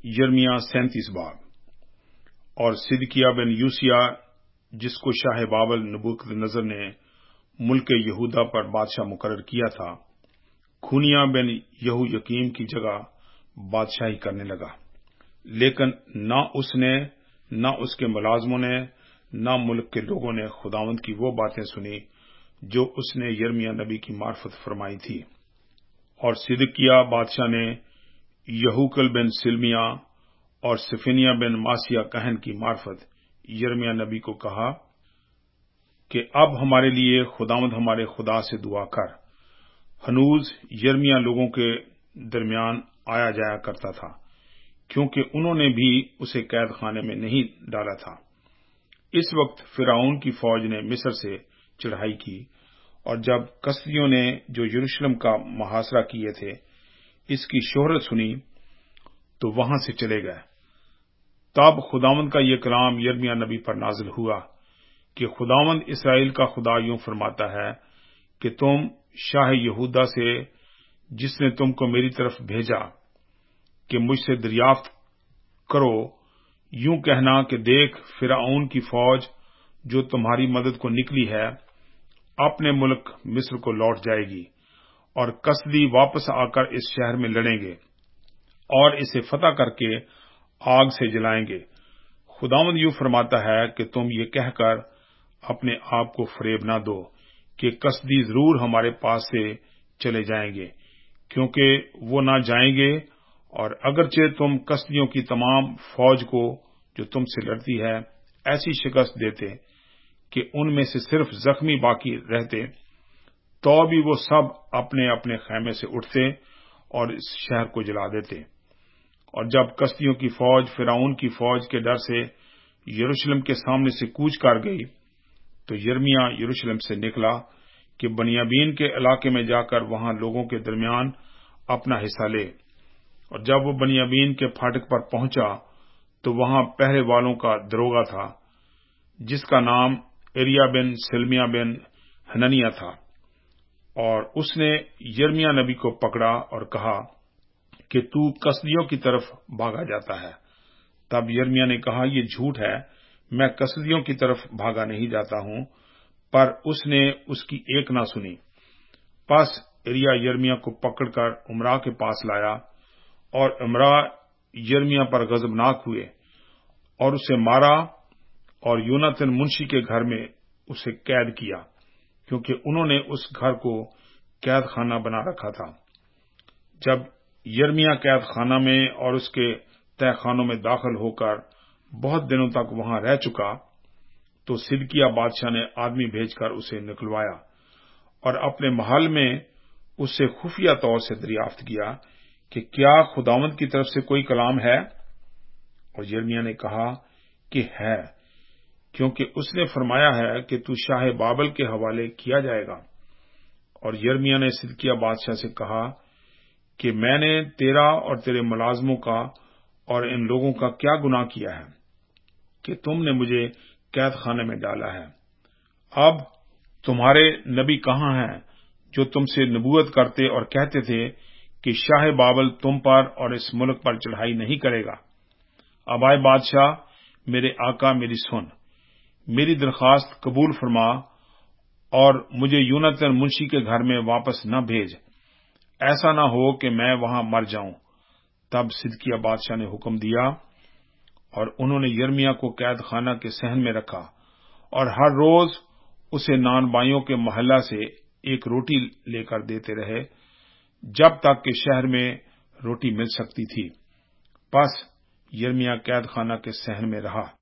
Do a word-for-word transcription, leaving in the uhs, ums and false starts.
یرمیہ سینتیس باب۔ اور صدقیہ بن یوسیہ جس کو شاہ بابل نبوکدنضر نے ملک یہودا پر بادشاہ مقرر کیا تھا، خونیہ بن یہو یقیم کی جگہ بادشاہی کرنے لگا، لیکن نہ اس نے نہ اس کے ملازموں نے نہ ملک کے لوگوں نے خداوند کی وہ باتیں سنی جو اس نے یرمیہ نبی کی معرفت فرمائی تھی۔ اور صدقیہ بادشاہ نے یہوکل بن سلمیہ اور سفنیہ بن ماسیہ کہن کی معرفت یرمیہ نبی کو کہا کہ اب ہمارے لیے خداوند ہمارے خدا سے دعا کر۔ ہنوز یرمیہ لوگوں کے درمیان آیا جایا کرتا تھا، کیونکہ انہوں نے بھی اسے قید خانے میں نہیں ڈالا تھا۔ اس وقت فرعون کی فوج نے مصر سے چڑھائی کی، اور جب کسدیوں نے جو یروشلم کا محاصرہ کیے تھے اس کی شہرت سنی تو وہاں سے چلے گئے۔ تب خداوند کا یہ کلام یرمیہ نبی پر نازل ہوا کہ خداوند اسرائیل کا خدا یوں فرماتا ہے کہ تم شاہ یہودا سے جس نے تم کو میری طرف بھیجا کہ مجھ سے دریافت کرو، یوں کہنا کہ دیکھ فرعون کی فوج جو تمہاری مدد کو نکلی ہے اپنے ملک مصر کو لوٹ جائے گی، اور کسدی واپس آ کر اس شہر میں لڑیں گے اور اسے فتح کر کے آگ سے جلائیں گے۔ خداوند یوں فرماتا ہے کہ تم یہ کہہ کر اپنے آپ کو فریب نہ دو کہ کسدی ضرور ہمارے پاس سے چلے جائیں گے، کیونکہ وہ نہ جائیں گے، اور اگرچہ تم کسدیوں کی تمام فوج کو جو تم سے لڑتی ہے ایسی شکست دیتے کہ ان میں سے صرف زخمی باقی رہتے، تو بھی وہ سب اپنے اپنے خیمے سے اٹھتے اور اس شہر کو جلا دیتے۔ اور جب کسدیوں کی فوج فرعون کی فوج کے ڈر سے یروشلم کے سامنے سے کوچ کر گئی تو یرمیہ یروشلم سے نکلا کہ بنیامین کے علاقے میں جا کر وہاں لوگوں کے درمیان اپنا حصہ لے۔ اور جب وہ بنیامین کے پھاٹک پر پہنچا تو وہاں پہرے والوں کا دروگا تھا جس کا نام ایریا بن سلمیہ بن ہننیہ تھا، اور اس نے یرمیہ نبی کو پکڑا اور کہا کہ تو کسدیوں کی طرف بھاگا جاتا ہے۔ تب یرمیہ نے کہا، یہ جھوٹ ہے، میں کسدیوں کی طرف بھاگا نہیں جاتا ہوں، پر اس نے اس کی ایک نہ سنی۔ پس ایریا یرمیہ کو پکڑ کر عمرا کے پاس لایا، اور عمرا یرمیہ پر غضبناک ہوئے اور اسے مارا، اور یوناتن منشی کے گھر میں اسے قید کیا، کیونکہ انہوں نے اس گھر کو قید خانہ بنا رکھا تھا۔ جب یرمیہ قید خانہ میں اور اس کے تہ خانوں میں داخل ہو کر بہت دنوں تک وہاں رہ چکا تو صدقیہ بادشاہ نے آدمی بھیج کر اسے نکلوایا اور اپنے محل میں اس سے خفیہ طور سے دریافت کیا کہ کیا خداوند کی طرف سے کوئی کلام ہے؟ اور یرمیہ نے کہا کہ ہے، کیونکہ اس نے فرمایا ہے کہ تو شاہ بابل کے حوالے کیا جائے گا۔ اور یرمیہ نے صدقیہ بادشاہ سے کہا کہ میں نے تیرا اور تیرے ملازموں کا اور ان لوگوں کا کیا گناہ کیا ہے کہ تم نے مجھے قید خانے میں ڈالا ہے؟ اب تمہارے نبی کہاں ہیں جو تم سے نبوت کرتے اور کہتے تھے کہ شاہ بابل تم پر اور اس ملک پر چڑھائی نہیں کرے گا؟ اب آئے بادشاہ، میرے آقا میری سن، میری درخواست قبول فرما اور مجھے یوناتن منشی کے گھر میں واپس نہ بھیج، ایسا نہ ہو کہ میں وہاں مر جاؤں۔ تب صدقیہ بادشاہ نے حکم دیا، اور انہوں نے یرمیہ کو قید خانہ کے صحن میں رکھا اور ہر روز اسے نان بائیوں کے محلہ سے ایک روٹی لے کر دیتے رہے جب تک کہ شہر میں روٹی مل سکتی تھی۔ پس یرمیہ قید خانہ کے صحن میں رہا۔